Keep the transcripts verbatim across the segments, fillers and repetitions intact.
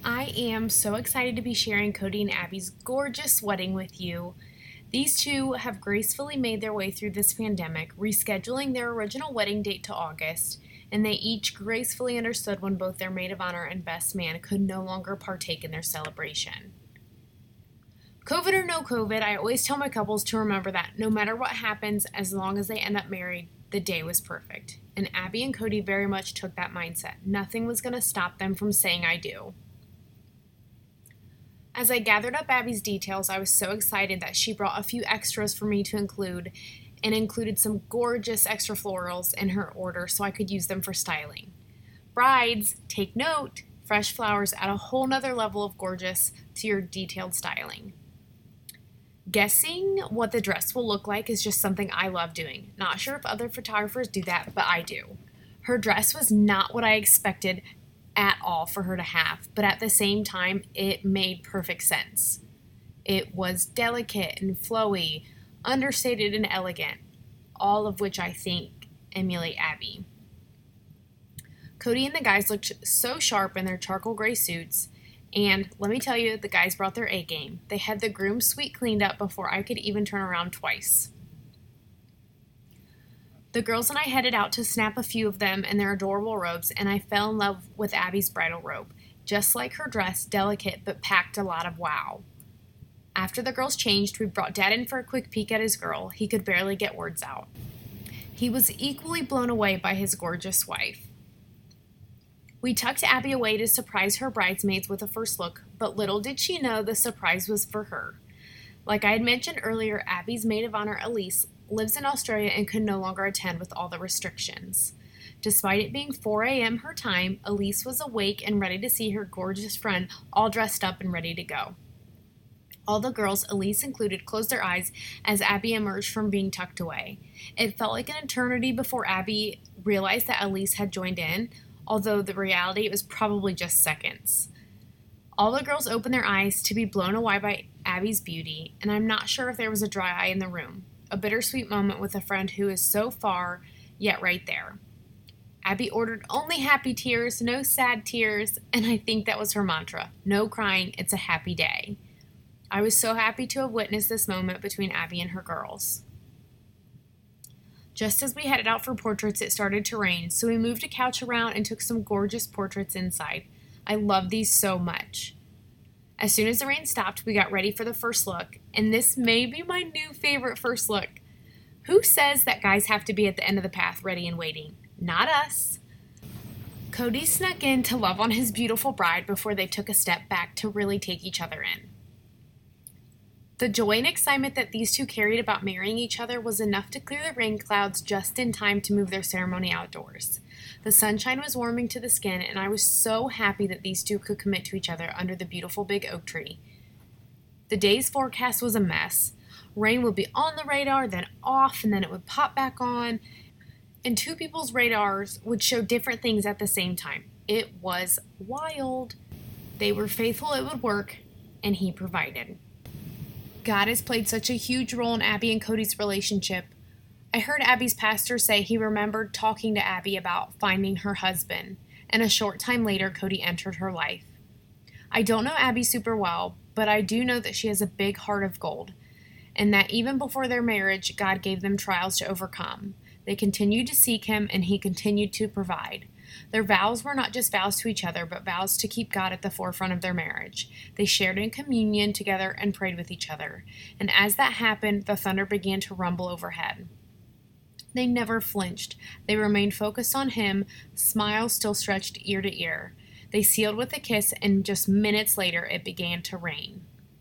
I am so excited to be sharing Cody and Abby's gorgeous wedding with you. These two have gracefully made their way through this pandemic, rescheduling their original wedding date to August, and they each gracefully understood when both their maid of honor and best man could no longer partake in their celebration. COVID or no COVID, I always tell my couples to remember that no matter what happens, as long as they end up married, the day was perfect. And Abby and Cody very much took that mindset. Nothing was going to stop them from saying I do. As I gathered up Abby's details, I was so excited that she brought a few extras for me to include and included some gorgeous extra florals in her order so I could use them for styling. Brides, take note, fresh flowers add a whole nother level of gorgeous to your detailed styling. Guessing what the dress will look like is just something I love doing. Not sure if other photographers do that, but I do. Her dress was not what I expected at all for her to have, but at the same time, it made perfect sense. It was delicate and flowy, understated and elegant, all of which I think emulate Abby. Cody and the guys looked so sharp in their charcoal gray suits, and let me tell you, the guys brought their A game. They had the groom's suite cleaned up before I could even turn around twice. The girls and I headed out to snap a few of them in their adorable robes, and I fell in love with Abby's bridal robe. Just like her dress, delicate but packed a lot of wow. After the girls changed, we brought Dad in for a quick peek at his girl. He could barely get words out. He was equally blown away by his gorgeous wife. We tucked Abby away to surprise her bridesmaids with a first look, but little did she know the surprise was for her. Like I had mentioned earlier, Abby's maid of honor, Elise, lives in Australia and could no longer attend with all the restrictions. Despite it being four a.m. her time, Elise was awake and ready to see her gorgeous friend all dressed up and ready to go. All the girls, Elise included, closed their eyes as Abby emerged from being tucked away. It felt like an eternity before Abby realized that Elise had joined in, although the reality was probably just seconds. All the girls opened their eyes to be blown away by Abby's beauty, and I'm not sure if there was a dry eye in the room. A bittersweet moment with a friend who is so far, yet right there. Abby ordered only happy tears, no sad tears, and I think that was her mantra. No crying, it's a happy day. I was so happy to have witnessed this moment between Abby and her girls. Just as we headed out for portraits, it started to rain, so we moved a couch around and took some gorgeous portraits inside. I love these so much. As soon as the rain stopped, we got ready for the first look, and this may be my new favorite first look. Who says that guys have to be at the end of the path ready and waiting? Not us. Cody snuck in to love on his beautiful bride before they took a step back to really take each other in. The joy and excitement that these two carried about marrying each other was enough to clear the rain clouds just in time to move their ceremony outdoors. The sunshine was warming to the skin, and I was so happy that these two could commit to each other under the beautiful big oak tree. The day's forecast was a mess. Rain would be on the radar, then off, and then it would pop back on, and two people's radars would show different things at the same time. It was wild. They were faithful it would work, and he provided. God has played such a huge role in Abby and Cody's relationship. I heard Abby's pastor say he remembered talking to Abby about finding her husband, and a short time later, Cody entered her life. I don't know Abby super well, but I do know that she has a big heart of gold, and that even before their marriage, God gave them trials to overcome. They continued to seek him, and he continued to provide. Their vows were not just vows to each other, but vows to keep God at the forefront of their marriage. They shared in communion together and prayed with each other. And as that happened, the thunder began to rumble overhead. They never flinched. They remained focused on him, smiles still stretched ear to ear. They sealed with a kiss, and just minutes later, it began to rain.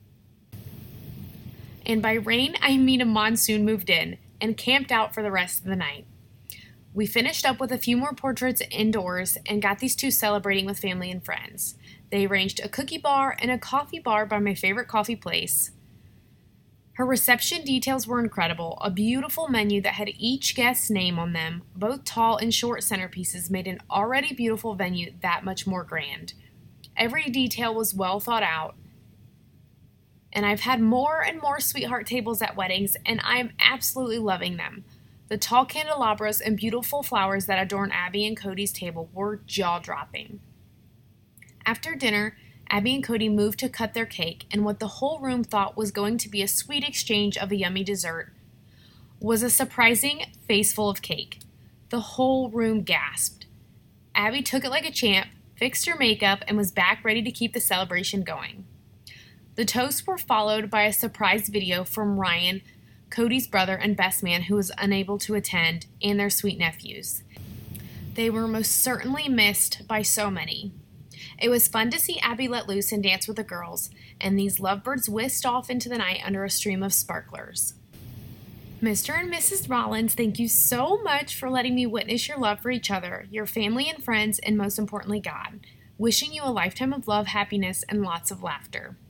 And by rain, I mean a monsoon moved in and camped out for the rest of the night. We finished up with a few more portraits indoors and got these two celebrating with family and friends. They arranged a cookie bar and a coffee bar by my favorite coffee place. Her reception details were incredible. A beautiful menu that had each guest's name on them. Both tall and short centerpieces made an already beautiful venue that much more grand. Every detail was well thought out. And I've had more and more sweetheart tables at weddings, and I'm absolutely loving them. The tall candelabras and beautiful flowers that adorn Abby and Cody's table were jaw-dropping. After dinner, Abby and Cody moved to cut their cake, and what the whole room thought was going to be a sweet exchange of a yummy dessert was a surprising face full of cake. The whole room gasped. Abby took it like a champ, fixed her makeup, and was back ready to keep the celebration going. The toasts were followed by a surprise video from Ryan, Cody's brother and best man, who was unable to attend, and their sweet nephews. They were most certainly missed by so many. It was fun to see Abby let loose and dance with the girls, and these lovebirds whisked off into the night under a stream of sparklers. Mister and Missus Rollins, thank you so much for letting me witness your love for each other, your family and friends, and most importantly, God. Wishing you a lifetime of love, happiness, and lots of laughter.